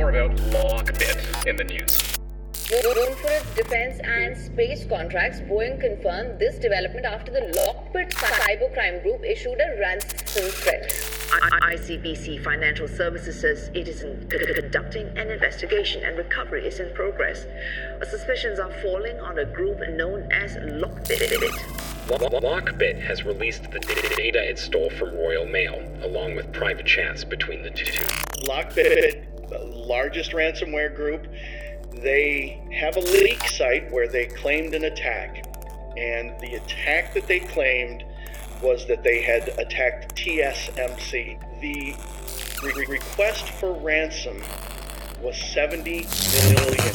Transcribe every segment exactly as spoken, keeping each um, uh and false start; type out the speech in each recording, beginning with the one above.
more about Lockbit in the news. Known for its defense and space contracts, Boeing confirmed this development after the Lockbit cybercrime group issued a ransom threat. I C B C Financial Services says it is in- conducting an investigation and recovery is in progress. Suspicions are falling on a group known as Lockbit. Lockbit has released the data it stole from Royal Mail, along with private chats between the two. Lockbit, the largest ransomware group, they have a leak site where they claimed an attack. And the attack that they claimed was that they had attacked T S M C. The re- request for ransom was seventy million.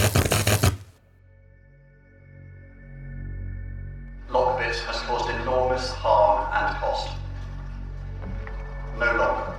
Lockbit has caused enormous harm and cost. No longer.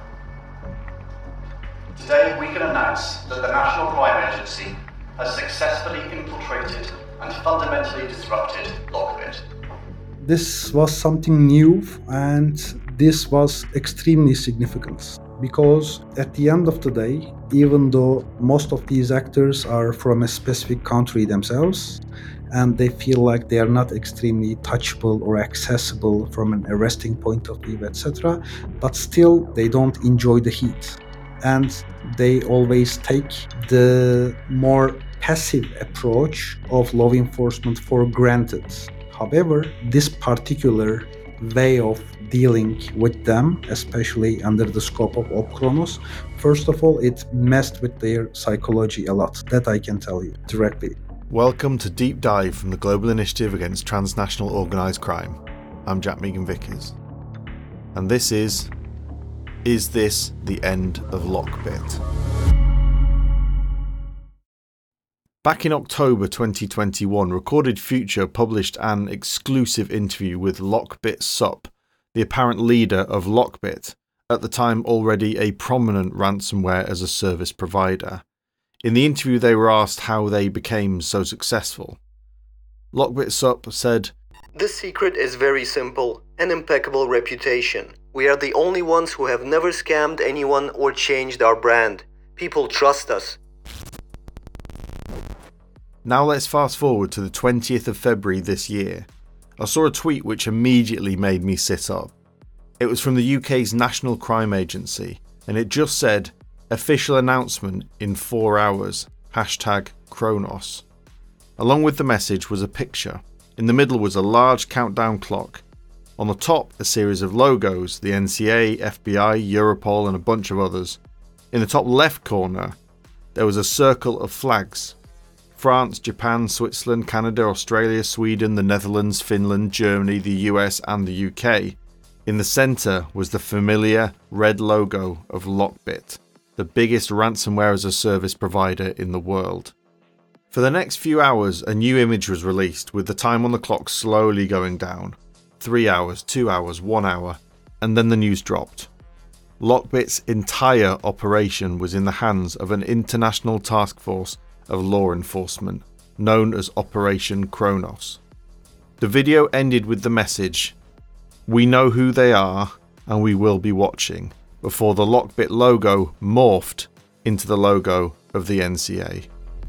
Today we can announce that the National Crime Agency has successfully infiltrated and fundamentally disrupted Lockbit. This was something new, and this was extremely significant because at the end of the day, even though most of these actors are from a specific country themselves, and they feel like they are not extremely touchable or accessible from an arresting point of view, et cetera, but still they don't enjoy the heat. And they always take the more passive approach of law enforcement for granted. However, this particular way of dealing with them, especially under the scope of OpChronos, first of all, it messed with their psychology a lot. That I can tell you directly. Welcome to Deep Dive from the Global Initiative Against Transnational Organised Crime. I'm Jack Megan-Vickers. And this is... Is this the end of Lockbit? Back in October twenty twenty-one, Recorded Future published an exclusive interview with Lockbit Sup, the apparent leader of Lockbit, at the time already a prominent ransomware as a service provider. In the interview they were asked how they became so successful. Lockbit Sup said, "The secret is very simple, an impeccable reputation. We are the only ones who have never scammed anyone or changed our brand. People trust us." Now let's fast forward to the twentieth of February this year. I saw a tweet which immediately made me sit up. It was from the U K's National Crime Agency, and it just said, "Official announcement in four hours, hashtag Chronos." Along with the message was a picture. In the middle was a large countdown clock. On the top, a series of logos, the N C A, F B I, Europol and a bunch of others. In the top left corner, there was a circle of flags. France, Japan, Switzerland, Canada, Australia, Sweden, the Netherlands, Finland, Germany, the U S and the U K. In the centre was the familiar red logo of Lockbit, the biggest ransomware as a service provider in the world. For the next few hours, a new image was released with the time on the clock slowly going down. Three hours, two hours, one hour, and then the news dropped. Lockbit's entire operation was in the hands of an international task force of law enforcement, known as Operation Chronos. The video ended with the message, "We know who they are, and we will be watching," before the Lockbit logo morphed into the logo of the N C A.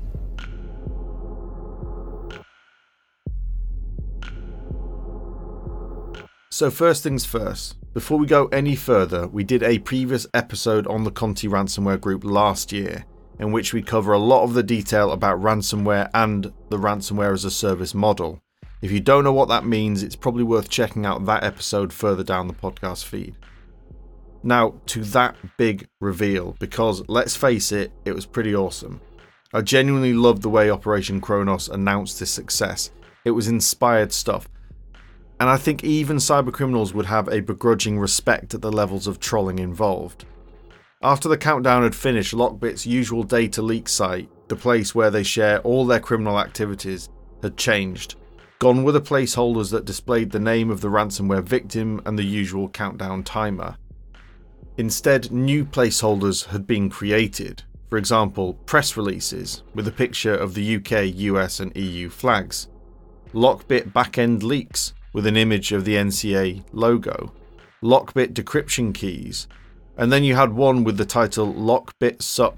So first things first, before we go any further, we did a previous episode on the Conti ransomware group last year, in which we cover a lot of the detail about ransomware and the ransomware as a service model. If you don't know what that means, it's probably worth checking out that episode further down the podcast feed. Now, to that big reveal, because let's face it, it was pretty awesome. I genuinely loved the way Operation Chronos announced this success. It was inspired stuff. And I think even cybercriminals would have a begrudging respect at the levels of trolling involved. After the countdown had finished, Lockbit's usual data leak site, the place where they share all their criminal activities, had changed. Gone were the placeholders that displayed the name of the ransomware victim and the usual countdown timer. Instead, new placeholders had been created. For example, press releases with a picture of the U K, U S and E U flags. Lockbit backend leaks with an image of the N C A logo. Lockbit decryption keys. And then you had one with the title Lockbit Sup,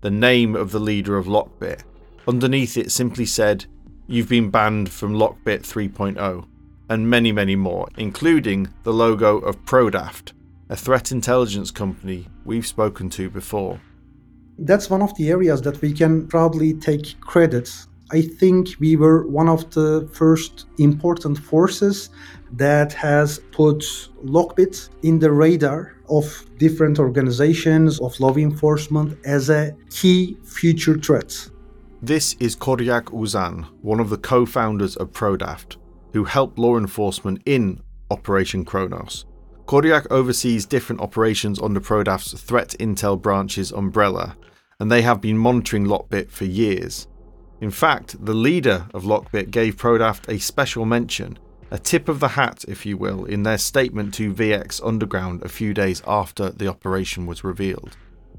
the name of the leader of Lockbit. Underneath it simply said, "You've been banned from Lockbit three point oh," and many, many more, including the logo of Prodaft, a threat intelligence company we've spoken to before. That's one of the areas that we can proudly take credit. I think we were one of the first important forces that has put Lockbit in the radar of different organizations, of law enforcement, as a key future threat. This is Koryak Uzan, one of the co-founders of Prodaft, who helped law enforcement in Operation Kronos. Koryak oversees different operations under Prodaft's threat intel branch's umbrella, and they have been monitoring Lockbit for years. In fact, the leader of Lockbit gave Prodaft a special mention, a tip of the hat, if you will, in their statement to V X Underground a few days after the operation was revealed.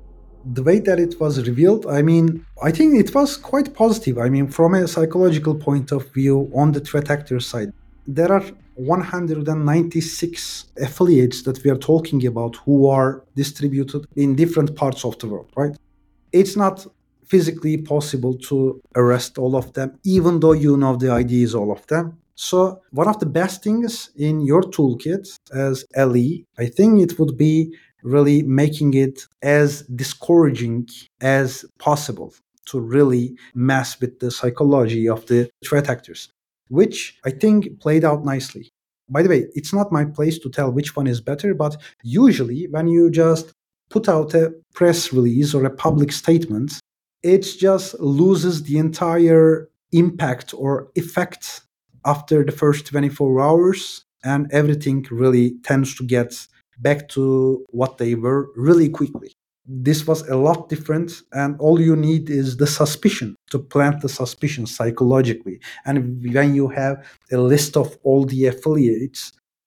The way that it was revealed, I mean, I think it was quite positive. I mean, from a psychological point of view on the threat actor side, there are one hundred ninety-six affiliates that we are talking about who are distributed in different parts of the world, right? It's not physically possible to arrest all of them, even though you know the I Ds all of them. So one of the best things in your toolkit as L E, I think it would be really making it as discouraging as possible to really mess with the psychology of the threat actors, which I think played out nicely. By the way, it's not my place to tell which one is better, but usually when you just put out a press release or a public statement, it just loses the entire impact or effect after the first twenty-four hours, and everything really tends to get back to what they were really quickly. This was a lot different, and all you need is the suspicion to plant the suspicion psychologically. And when you have a list of all the affiliates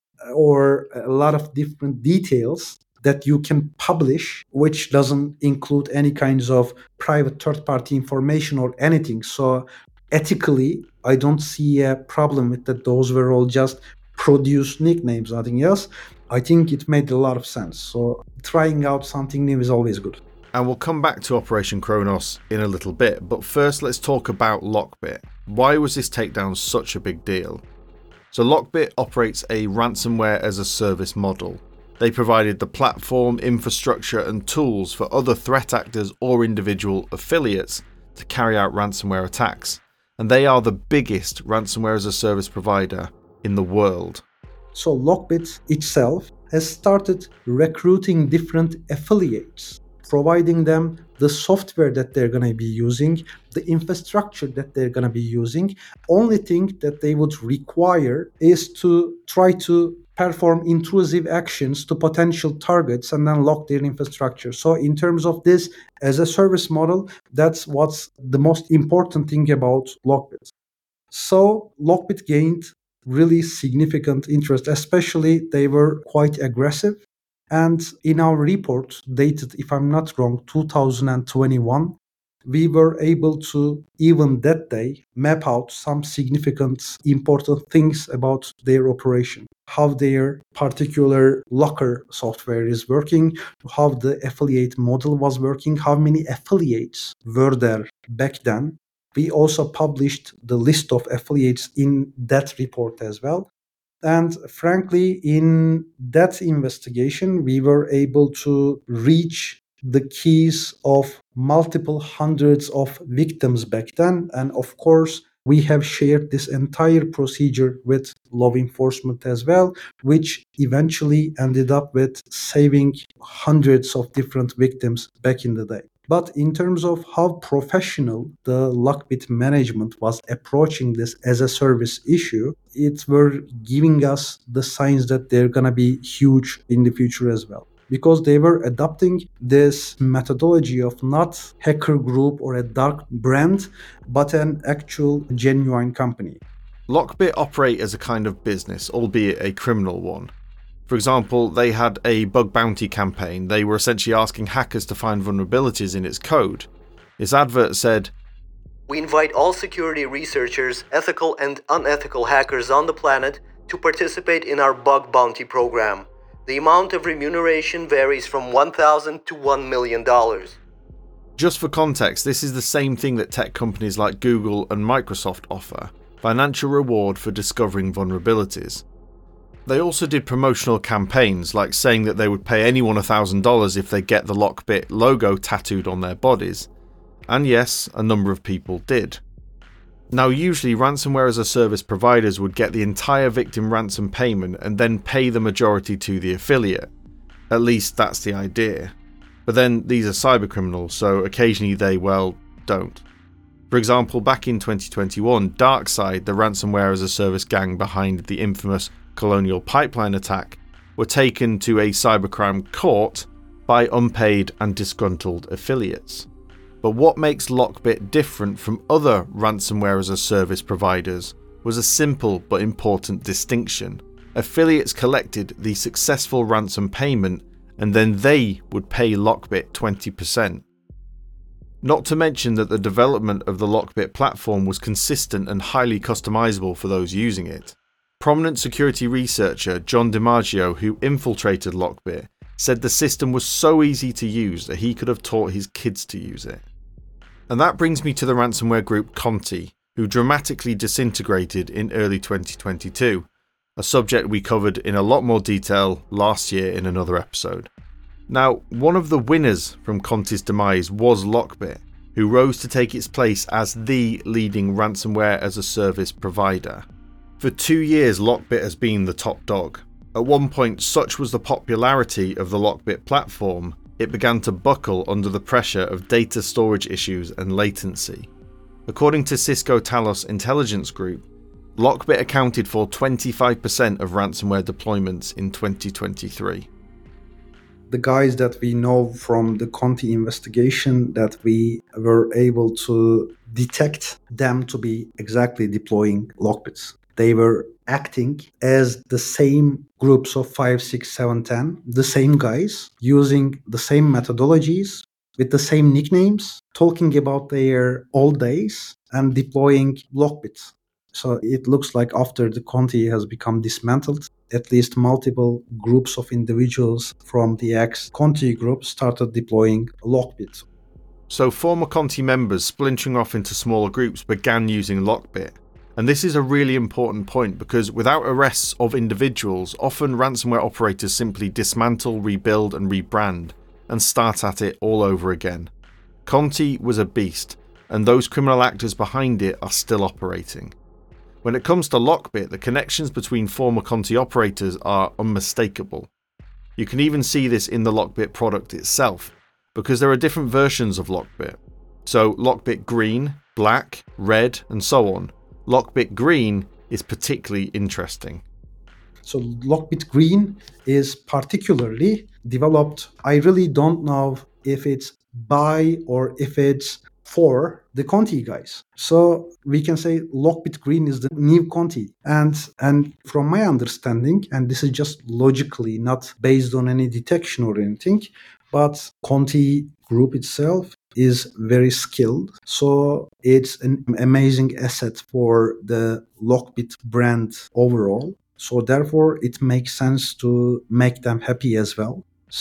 or a lot of different details that you can publish, which doesn't include any kinds of private third-party information or anything. So ethically, I don't see a problem with that. Those were all just produced nicknames, nothing else. I think it made a lot of sense. So trying out something new is always good. And we'll come back to Operation Kronos in a little bit, but first let's talk about Lockbit. Why was this takedown such a big deal? So Lockbit operates a ransomware as a service model. They provided the platform, infrastructure and tools for other threat actors or individual affiliates to carry out ransomware attacks. And they are the biggest ransomware as a service provider in the world. So Lockbit itself has started recruiting different affiliates, providing them the software that they're going to be using, the infrastructure that they're going to be using. Only thing that they would require is to try to perform intrusive actions to potential targets and then lock their infrastructure. So in terms of this as a service model, that's what's the most important thing about Lockbit. So Lockbit gained really significant interest, especially they were quite aggressive. And in our report, dated, if I'm not wrong, two thousand twenty-one, we were able to, even that day, map out some significant, important things about their operation. How their particular locker software is working, how the affiliate model was working, how many affiliates were there back then. We also published the list of affiliates in that report as well. And frankly, in that investigation, we were able to reach the keys of multiple hundreds of victims back then. And of course, we have shared this entire procedure with law enforcement as well, which eventually ended up with saving hundreds of different victims back in the day. But in terms of how professional the Lockbit management was approaching this as a service issue, it were giving us the signs that they're going to be huge in the future as well. Because they were adopting this methodology of not hacker group or a dark brand, but an actual genuine company. Lockbit operate as a kind of business, albeit a criminal one. For example, they had a bug bounty campaign. They were essentially asking hackers to find vulnerabilities in its code. Its advert said, "We invite all security researchers, ethical and unethical hackers on the planet to participate in our bug bounty program. The amount of remuneration varies from one thousand dollars to one million dollars. Just for context, this is the same thing that tech companies like Google and Microsoft offer: financial reward for discovering vulnerabilities. They also did promotional campaigns, like saying that they would pay anyone one thousand dollars if they get the Lockbit logo tattooed on their bodies. And yes, a number of people did. Now, usually ransomware as a service providers would get the entire victim ransom payment and then pay the majority to the affiliate. At least that's the idea. But then these are cybercriminals, so occasionally they, well, don't. For example, back in twenty twenty-one, DarkSide, the ransomware as a service gang behind the infamous Colonial Pipeline attack, were taken to a cybercrime court by unpaid and disgruntled affiliates. But what makes Lockbit different from other ransomware as a service providers was a simple but important distinction. Affiliates collected the successful ransom payment and then they would pay Lockbit twenty percent. Not to mention that the development of the Lockbit platform was consistent and highly customizable for those using it. Prominent security researcher John DiMaggio, who infiltrated Lockbit, said the system was so easy to use that he could have taught his kids to use it. And that brings me to the ransomware group Conti, who dramatically disintegrated in early twenty twenty-two, a subject we covered in a lot more detail last year in another episode. Now, one of the winners from Conti's demise was Lockbit, who rose to take its place as the leading ransomware as a service provider. For two years, Lockbit has been the top dog. At one point, such was the popularity of the Lockbit platform, it began to buckle under the pressure of data storage issues and latency. According to Cisco Talos Intelligence Group, Lockbit accounted for twenty-five percent of ransomware deployments in twenty twenty-three. The guys that we know from the Conti investigation, that we were able to detect them to be exactly deploying Lockbits. They were acting as the same groups of five, six, seven, ten, the same guys, using the same methodologies, with the same nicknames, talking about their old days and deploying Lockbits. So it looks like after the Conti has become dismantled, at least multiple groups of individuals from the ex-Conti group started deploying Lockbit. So former Conti members splintering off into smaller groups began using Lockbit. And this is a really important point because without arrests of individuals, often ransomware operators simply dismantle, rebuild and rebrand and start at it all over again. Conti was a beast, and those criminal actors behind it are still operating. When it comes to Lockbit, the connections between former Conti operators are unmistakable. You can even see this in the Lockbit product itself, because there are different versions of Lockbit. So Lockbit Green, Black, Red, and so on. Lockbit Green is particularly interesting. So Lockbit Green is particularly developed. I really don't know if it's by or if it's for the Conti guys. So we can say Lockbit Green is the new Conti. And and from my understanding, and this is just logically not based on any detection or anything, but Conti group itself is very skilled. So it's an amazing asset for the Lockbit brand overall. So therefore, it makes sense to make them happy as well.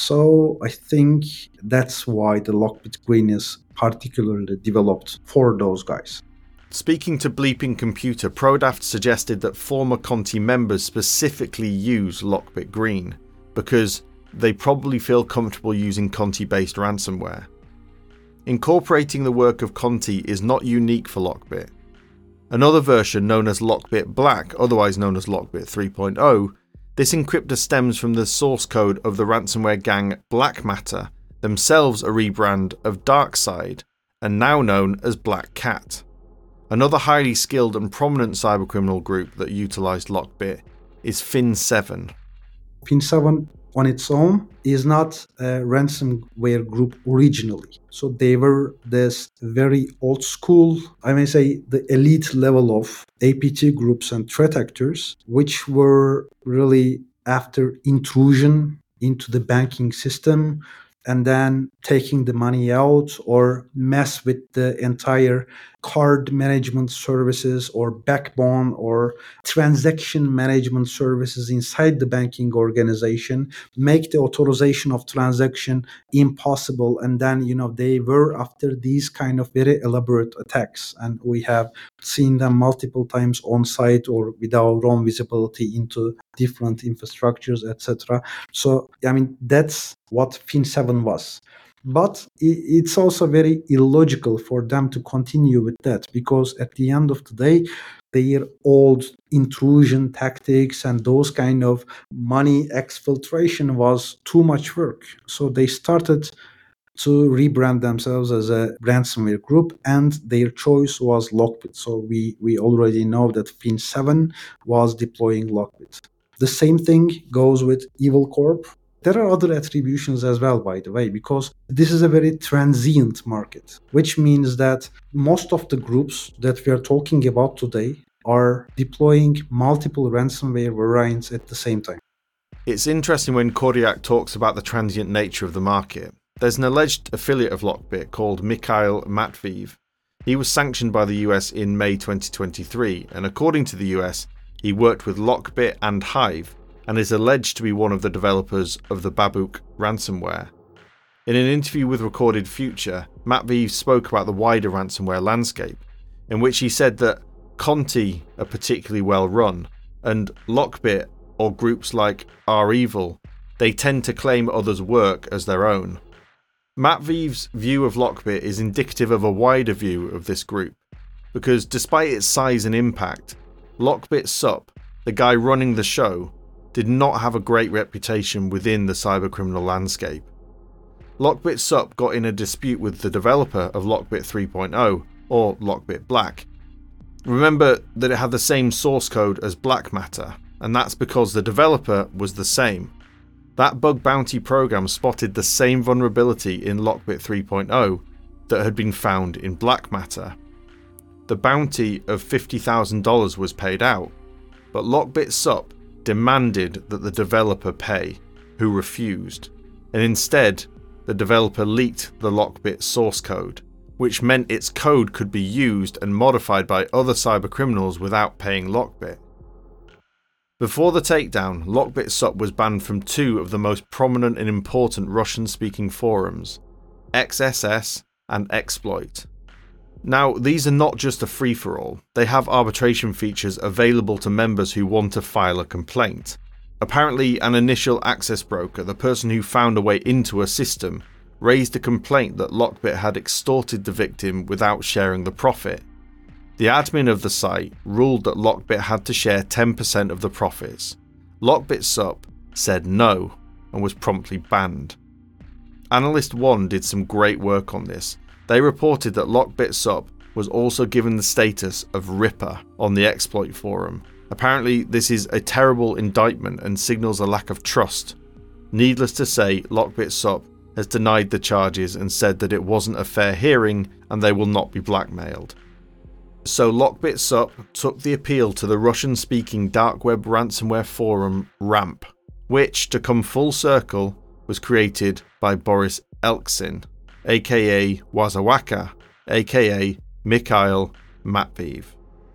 So I think that's why the Lockbit Green is particularly developed for those guys. Speaking to Bleeping Computer, Prodaft suggested that former Conti members specifically use Lockbit Green because they probably feel comfortable using Conti-based ransomware. Incorporating the work of Conti is not unique for Lockbit. Another version known as Lockbit Black, otherwise known as Lockbit three point oh, this encryptor stems from the source code of the ransomware gang Black Matter, themselves a rebrand of DarkSide, and now known as Black Cat. Another highly skilled and prominent cybercriminal group that utilised Lockbit is Fin seven. Fin seven on its own is not a ransomware group originally. So they were this very old school, I may say the elite level of A P T groups and threat actors, which were really after intrusion into the banking system and then taking the money out or mess with the entire card management services or backbone or transaction management services inside the banking organization, make the authorization of transaction impossible. And then, you know, they were after these kind of very elaborate attacks. And we have seen them multiple times on site or with our own visibility into different infrastructures, et cetera. So, I mean, that's what Fin seven was. But it's also very illogical for them to continue with that, because at the end of the day, their old intrusion tactics and those kind of money exfiltration was too much work. So they started to rebrand themselves as a ransomware group, and their choice was Lockbit. So we, we already know that Fin seven was deploying Lockbit. The same thing goes with Evil Corp. There are other attributions as well, by the way, because this is a very transient market, which means that most of the groups that we are talking about today are deploying multiple ransomware variants at the same time. It's interesting when Kordiak talks about the transient nature of the market. There's an alleged affiliate of Lockbit called Mikhail Matveev. He was sanctioned by the U S in May twenty twenty-three, and according to the U S, he worked with Lockbit and Hive, and is alleged to be one of the developers of the Babuk ransomware. In an interview with Recorded Future, Matveev spoke about the wider ransomware landscape, in which he said that Conti are particularly well run, and Lockbit, or groups like R-Evil, they tend to claim others' work as their own. Matveev's view of Lockbit is indicative of a wider view of this group, because despite its size and impact, Lockbit Sup, the guy running the show, did not have a great reputation within the cybercriminal landscape. Lockbit Sup got in a dispute with the developer of Lockbit three point oh, or Lockbit Black. Remember that it had the same source code as Black Matter, and that's because the developer was the same. That bug bounty program spotted the same vulnerability in Lockbit three point oh that had been found in Black Matter. The bounty of fifty thousand dollars was paid out, but Lockbit Sup demanded that the developer pay, who refused, and instead the developer leaked the Lockbit source code, which meant its code could be used and modified by other cybercriminals without paying Lockbit. Before the takedown, Lockbit Sup was banned from two of the most prominent and important Russian-speaking forums, X S S and Exploit. Now, these are not just a free-for-all, they have arbitration features available to members who want to file a complaint. Apparently, an initial access broker, the person who found a way into a system, raised a complaint that Lockbit had extorted the victim without sharing the profit. The admin of the site ruled that Lockbit had to share ten percent of the profits. Lockbit Sup said no and was promptly banned. Analyst One did some great work on this. They reported that Lockbit Sup was also given the status of Ripper on the Exploit forum. Apparently, this is a terrible indictment and signals a lack of trust. Needless to say, Lockbit Sup has denied the charges and said that it wasn't a fair hearing and they will not be blackmailed. So Lockbit Sup took the appeal to the Russian-speaking dark web ransomware forum RAMP, which, to come full circle, was created by Boris Elksin, aka Wazawaka, aka Mikhail Matveev.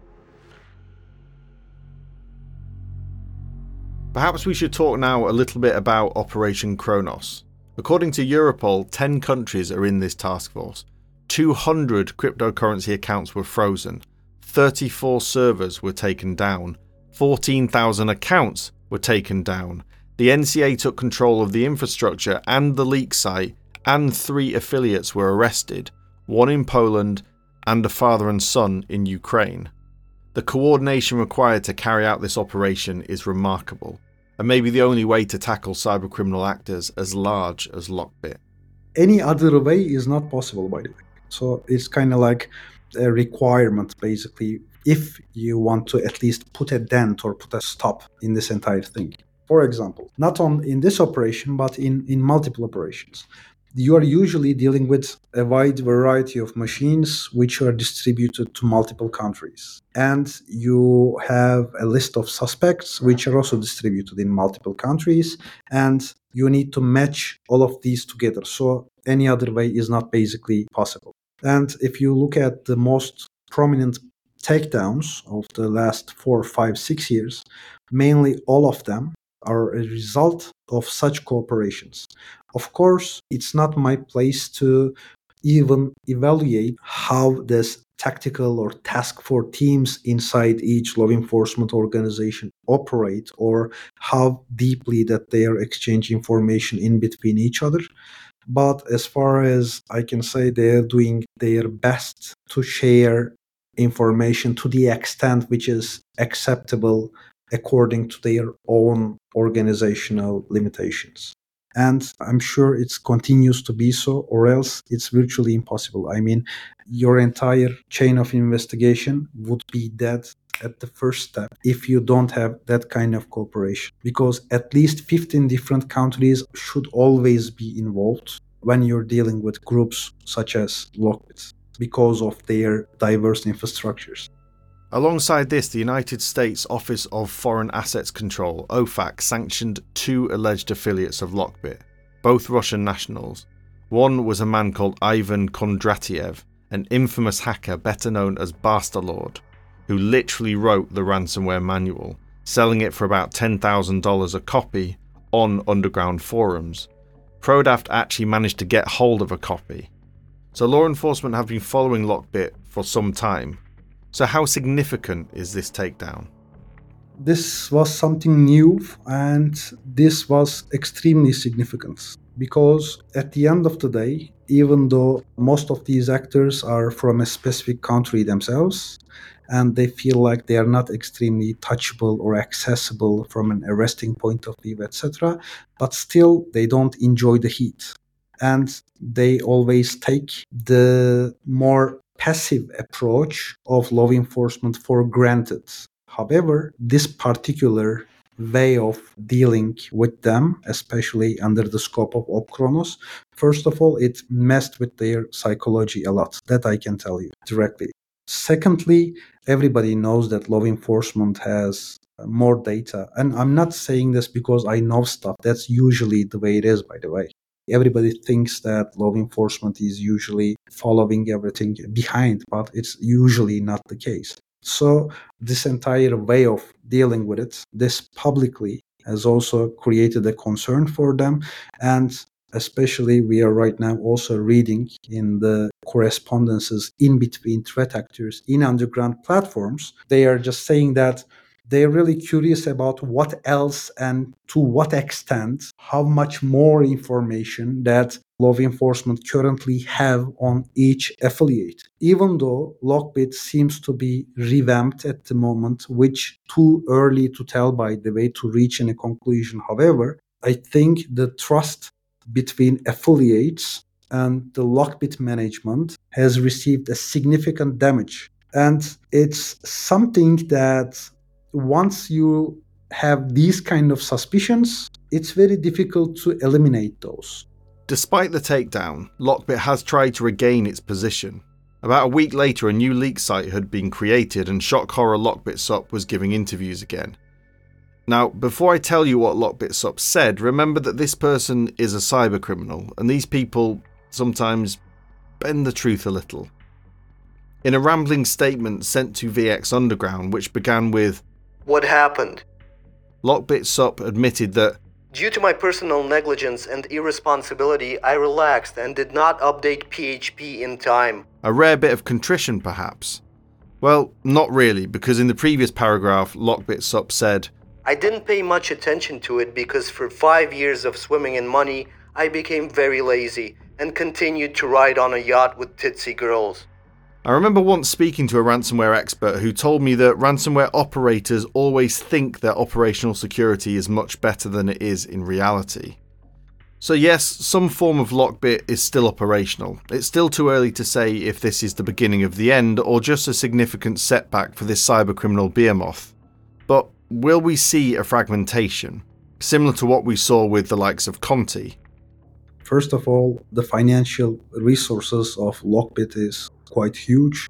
Perhaps we should talk now a little bit about Operation Kronos. According to Europol, ten countries are in this task force. two hundred cryptocurrency accounts were frozen, thirty-four servers were taken down, fourteen thousand accounts were taken down. The N C A took control of the infrastructure and the leak site, and three affiliates were arrested, one in Poland and a father and son in Ukraine. The coordination required to carry out this operation is remarkable, and maybe the only way to tackle cybercriminal actors as large as Lockbit. Any other way is not possible, by the way. So it's kind of like a requirement, basically, if you want to at least put a dent or put a stop in this entire thing. For example, not on in this operation, but in, in multiple operations. You are usually dealing with a wide variety of machines which are distributed to multiple countries. And you have a list of suspects which are also distributed in multiple countries. And you need to match all of these together. So any other way is not basically possible. And if you look at the most prominent takedowns of the last four, five, six years, mainly all of them are a result of such cooperations. Of course, it's not my place to even evaluate how this tactical or task force teams inside each law enforcement organization operate, or how deeply that they are exchanging information in between each other. But as far as I can say, they are doing their best to share information to the extent which is acceptable according to their own organizational limitations. And I'm sure it continues to be so, or else it's virtually impossible. I mean, your entire chain of investigation would be dead at the first step if you don't have that kind of cooperation. Because at least fifteen different countries should always be involved when you're dealing with groups such as Lockbit, because of their diverse infrastructures. Alongside this, the United States Office of Foreign Assets Control, O FAC, sanctioned two alleged affiliates of Lockbit, both Russian nationals. One was a man called Ivan Kondratiev, an infamous hacker better known as Bastarlord, who literally wrote the ransomware manual, selling it for about ten thousand dollars a copy on underground forums. Prodaft actually managed to get hold of a copy. So law enforcement have been following Lockbit for some time. So how significant is this takedown? This was something new, and this was extremely significant, because at the end of the day, even though most of these actors are from a specific country themselves, and they feel like they are not extremely touchable or accessible from an arresting point of view, et cetera, but still they don't enjoy the heat. And they always take the more passive approach of law enforcement for granted. However, this particular way of dealing with them, especially under the scope of OpChronos, first of all, it messed with their psychology a lot. That I can tell you directly. Secondly, everybody knows that law enforcement has more data. And I'm not saying this because I know stuff. That's usually the way it is, by the way. Everybody thinks that law enforcement is usually following everything behind, but it's usually not the case. So this entire way of dealing with it, this publicly, has also created a concern for them. And especially we are right now also reading in the correspondences in between threat actors in underground platforms. They are just saying that they're really curious about what else and to what extent, how much more information that law enforcement currently have on each affiliate. Even though Lockbit seems to be revamped at the moment, which too early to tell, by the way, to reach a conclusion. However, I think the trust between affiliates and the Lockbit management has received a significant damage. And it's something that once you have these kind of suspicions, it's very difficult to eliminate those. Despite the takedown, Lockbit has tried to regain its position. About a week later, a new leak site had been created and shock horror Lockbit S O P was giving interviews again. Now, before I tell you what Lockbit S O P said, remember that this person is a cyber criminal, and these people sometimes bend the truth a little. In a rambling statement sent to V X Underground, which began with, "What happened?" Lockbit S O P admitted that, "Due to my personal negligence and irresponsibility, I relaxed and did not update P H P in time." A rare bit of contrition, perhaps? Well, not really, because in the previous paragraph, Lockbit S O P said, "I didn't pay much attention to it because for five years of swimming in money, I became very lazy and continued to ride on a yacht with titsy girls." I remember once speaking to a ransomware expert who told me that ransomware operators always think their operational security is much better than it is in reality. So yes, some form of Lockbit is still operational. It's still too early to say if this is the beginning of the end or just a significant setback for this cybercriminal behemoth. But will we see a fragmentation, similar to what we saw with the likes of Conti? First of all, the financial resources of Lockbit is quite huge.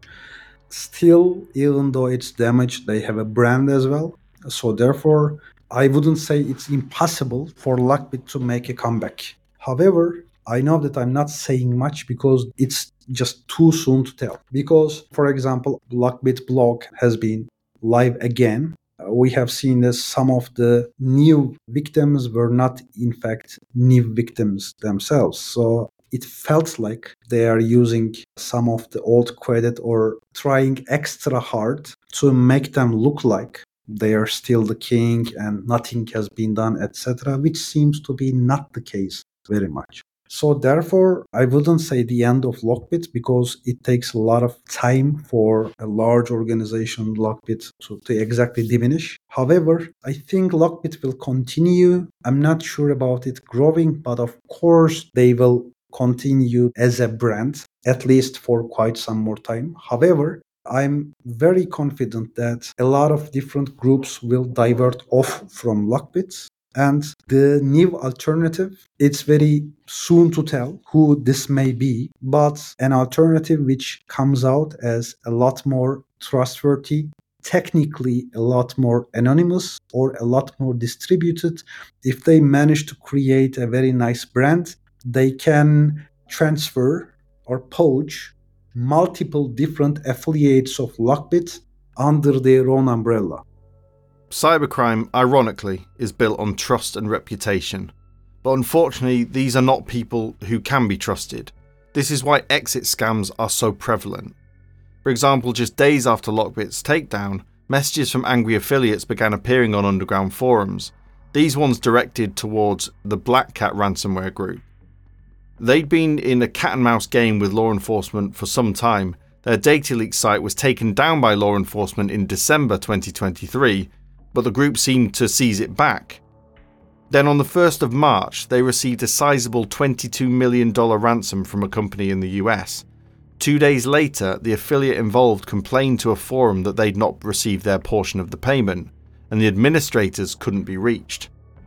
Still, even though it's damaged, they have a brand as well. So therefore, I wouldn't say it's impossible for Lockbit to make a comeback. However, I know that I'm not saying much because it's just too soon to tell. Because, for example, Lockbit blog has been live again. Uh, we have seen that some of the new victims were not, in fact, new victims themselves. So it felt like they are using some of the old credit or trying extra hard to make them look like they are still the king and nothing has been done, et cetera, which seems to be not the case very much. So therefore, I wouldn't say the end of Lockbit because it takes a lot of time for a large organization, Lockbit, to, to exactly diminish. However, I think Lockbit will continue. I'm not sure about it growing, but of course they will continue as a brand, at least for quite some more time. However, I'm very confident that a lot of different groups will divert off from Lockbit. And the new alternative, it's very soon to tell who this may be, but an alternative which comes out as a lot more trustworthy, technically a lot more anonymous or a lot more distributed. If they manage to create a very nice brand, they can transfer or poach multiple different affiliates of Lockbit under their own umbrella. Cybercrime, ironically, is built on trust and reputation. But unfortunately, these are not people who can be trusted. This is why exit scams are so prevalent. For example, just days after Lockbit's takedown, messages from angry affiliates began appearing on underground forums, these ones directed towards the Black Cat ransomware group. They'd been in a cat and mouse game with law enforcement for some time. Their data leak site was taken down by law enforcement in December twenty twenty-three, but the group seemed to seize it back. Then on the first of March, they received a sizable twenty-two million dollars ransom from a company in the U S. Two days later, the affiliate involved complained to a forum that they'd not received their portion of the payment, and the administrators couldn't be reached.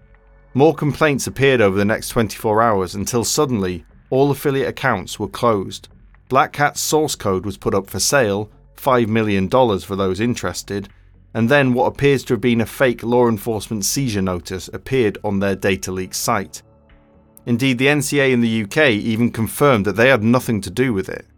More complaints appeared over the next twenty-four hours until suddenly, all affiliate accounts were closed. Black Cat's source code was put up for sale, five million dollars for those interested, and then what appears to have been a fake law enforcement seizure notice appeared on their data leak site. Indeed, the N C A in the U K even confirmed that they had nothing to do with it.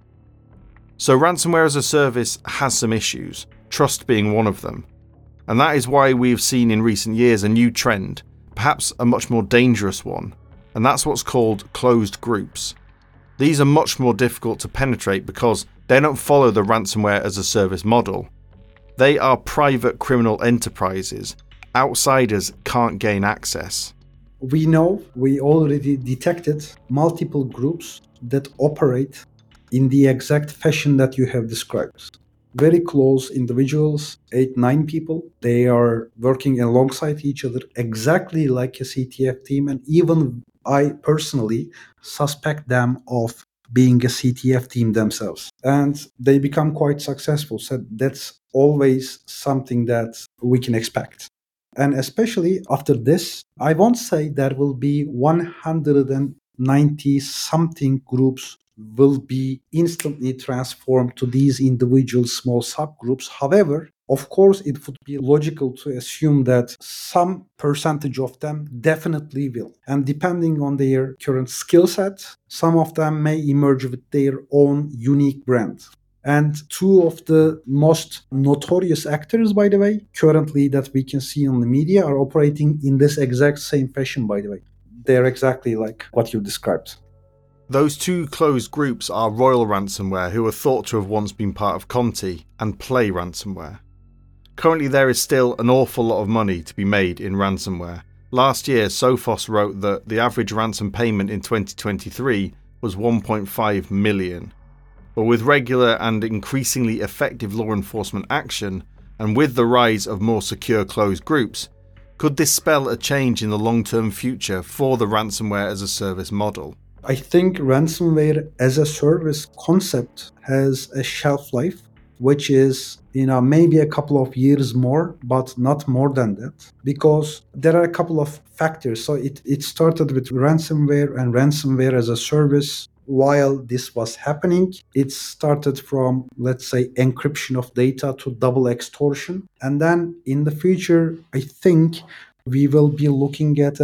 So ransomware as a service has some issues, trust being one of them. And that is why we've seen in recent years a new trend, perhaps a much more dangerous one, and that's what's called closed groups. These are much more difficult to penetrate because they don't follow the ransomware as a service model. They are private criminal enterprises. Outsiders can't gain access. We know, we already detected multiple groups that operate in the exact fashion that you have described. Very close individuals, eight, nine people. They are working alongside each other exactly like a C T F team. And even I personally suspect them of being a C T F team themselves. And they become quite successful. So that's always something that we can expect. And especially after this, I won't say there will be one hundred ninety something groups will be instantly transformed to these individual small subgroups. However, of course, it would be logical to assume that some percentage of them definitely will. And depending on their current skill set, some of them may emerge with their own unique brand. And two of the most notorious actors, by the way, currently that we can see on the media are operating in this exact same fashion, by the way. They're exactly like what you described. Those two closed groups are Royal Ransomware, who are thought to have once been part of Conti, and Play Ransomware. Currently there is still an awful lot of money to be made in ransomware. Last year, Sophos wrote that the average ransom payment in twenty twenty-three was one point five million. But with regular and increasingly effective law enforcement action, and with the rise of more secure closed groups, could this spell a change in the long-term future for the ransomware as a service model? I think ransomware as a service concept has a shelf life, which is, you know, maybe a couple of years more, but not more than that, because there are a couple of factors. So it, it started with ransomware and ransomware as a service. While this was happening, it started from, let's say, encryption of data to double extortion. And then in the future, I think we will be looking at a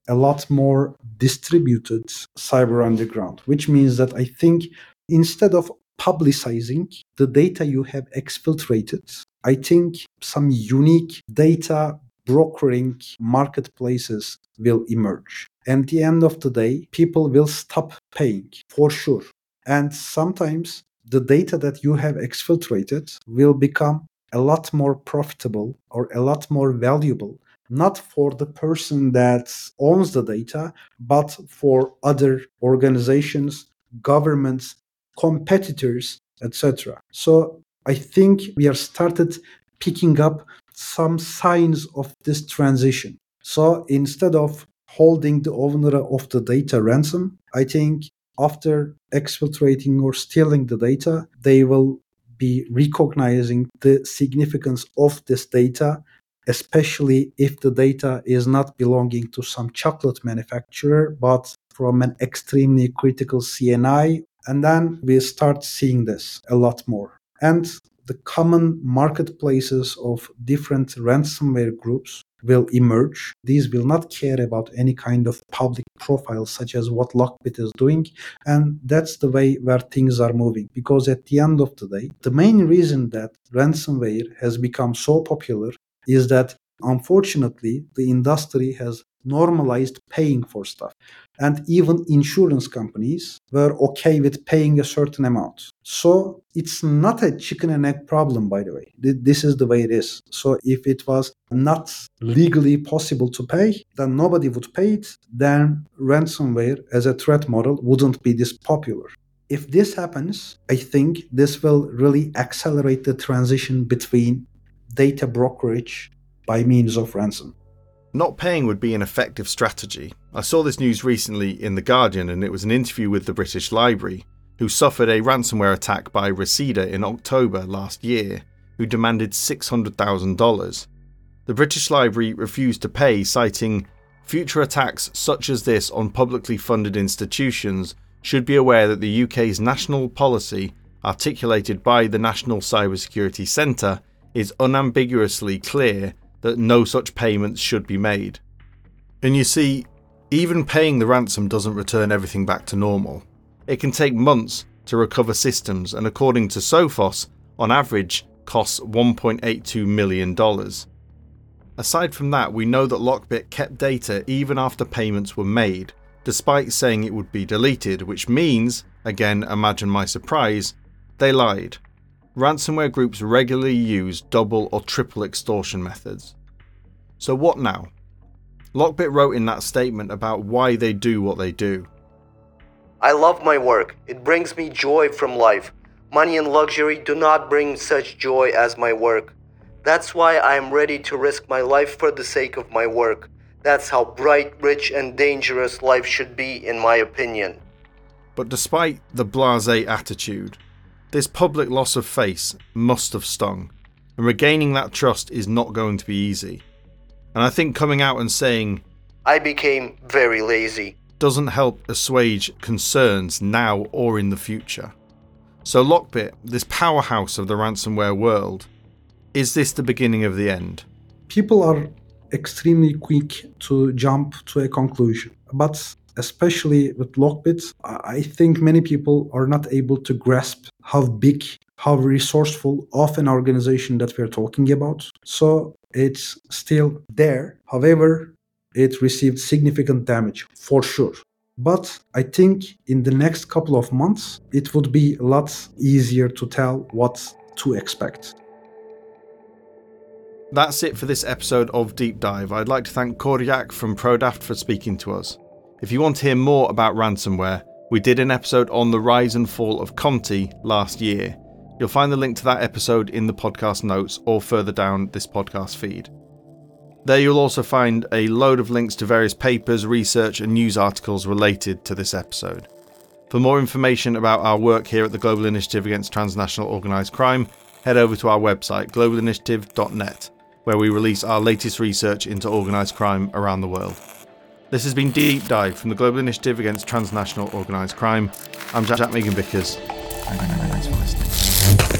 a lot more distributed cyber underground, which means that I think instead of publicizing the data you have exfiltrated, I think some unique data brokering marketplaces will emerge. And at the end of the day, people will stop paying for sure. And sometimes the data that you have exfiltrated will become a lot more profitable or a lot more valuable, not for the person that owns the data, but for other organizations, governments, competitors, et cetera. So I think we are started picking up some signs of this transition. So instead of holding the owner of the data ransom, I think after exfiltrating or stealing the data, they will be recognizing the significance of this data, especially if the data is not belonging to some chocolate manufacturer, but from an extremely critical C N I. And then we start seeing this a lot more. And the common marketplaces of different ransomware groups will emerge. These will not care about any kind of public profile such as what Lockbit is doing. And that's the way where things are moving. Because at the end of the day, the main reason that ransomware has become so popular is that unfortunately the industry has normalized paying for stuff. And even insurance companies were okay with paying a certain amount. So it's not a chicken and egg problem, by the way. This is the way it is. So if it was not legally possible to pay, then nobody would pay it. Then ransomware as a threat model wouldn't be this popular. If this happens, I think this will really accelerate the transition between data brokerage by means of ransom. Not paying would be an effective strategy. I saw this news recently in The Guardian, and it was an interview with the British Library, who suffered a ransomware attack by Reseda in October last year, who demanded six hundred thousand dollars. The British Library refused to pay, citing, "Future attacks such as this on publicly funded institutions should be aware that the U K's national policy, articulated by the National Cybersecurity Centre, is unambiguously clear that no such payments should be made." And you see, even paying the ransom doesn't return everything back to normal. It can take months to recover systems, and according to Sophos, on average costs one point eight two million dollars. Aside from that, we know that Lockbit kept data even after payments were made, despite saying it would be deleted, which means, again imagine my surprise, they lied. Ransomware groups regularly use double or triple extortion methods. So what now? Lockbit wrote in that statement about why they do what they do. I love my work. It brings me joy from life. Money and luxury do not bring such joy as my work. That's why I am ready to risk my life for the sake of my work. That's how bright, rich, and dangerous life should be, in my opinion. But despite the blasé attitude, this public loss of face must have stung, and regaining that trust is not going to be easy. And I think coming out and saying, "I became very lazy," doesn't help assuage concerns now or in the future. So Lockbit, this powerhouse of the ransomware world, is this the beginning of the end? People are extremely quick to jump to a conclusion, but especially with Lockbit, I think many people are not able to grasp how big, how resourceful of an organization that we're talking about. So it's still there. However, it received significant damage for sure. But I think in the next couple of months, it would be a lot easier to tell what to expect. That's it for this episode of Deep Dive. I'd like to thank Kordiak from Prodaft for speaking to us. If you want to hear more about ransomware, we did an episode on the rise and fall of Conti last year. You'll find the link to that episode in the podcast notes or further down this podcast feed. There you'll also find a load of links to various papers, research and news articles related to this episode. For more information about our work here at the Global Initiative Against Transnational Organised Crime, head over to our website global initiative dot net, where we release our latest research into organised crime around the world. This has been Deep Dive from the Global Initiative Against Transnational Organised Crime. I'm Jack Megan Vickers. Thanks for listening.